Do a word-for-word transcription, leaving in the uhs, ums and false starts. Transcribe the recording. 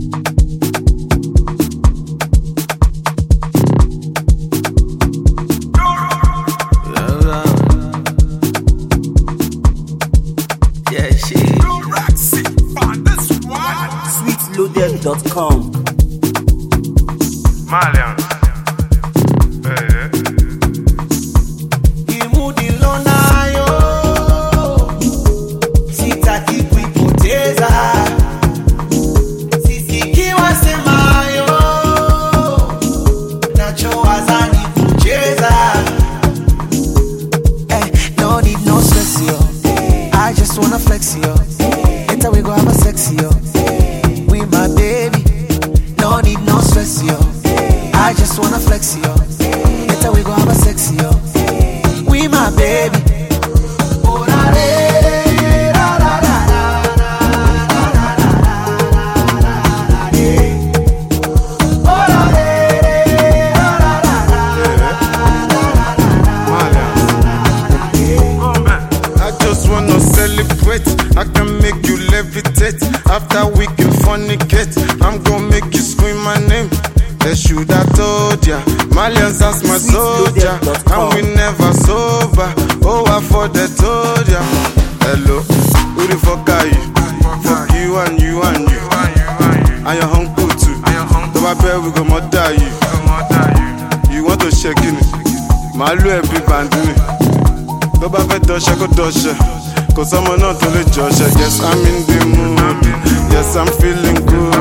Yeah, shit. sweet loaded dot com. Malian. I just wanna flex yo. Later we go have a sexy yo. We my baby, no need no stress yo. I just wanna flex yo. Later we go have a sexy yo. We my baby. Oh, la, la, la, la, la, celebrate, I can make you levitate. After we can fornicate, I'm gonna make you scream my name. They should have told ya, Malians that's my soldier, and we never sober. Oh, I for the told ya. Hello, who the fuck are you? Fuck you and you and you, and your uncle too. So I bet we gon' murder you. You want to shake it? Malu every bandini. So I bet dosha go dosha. Cause I'm not only Josh, yes I'm in the mood, yes I'm feeling good.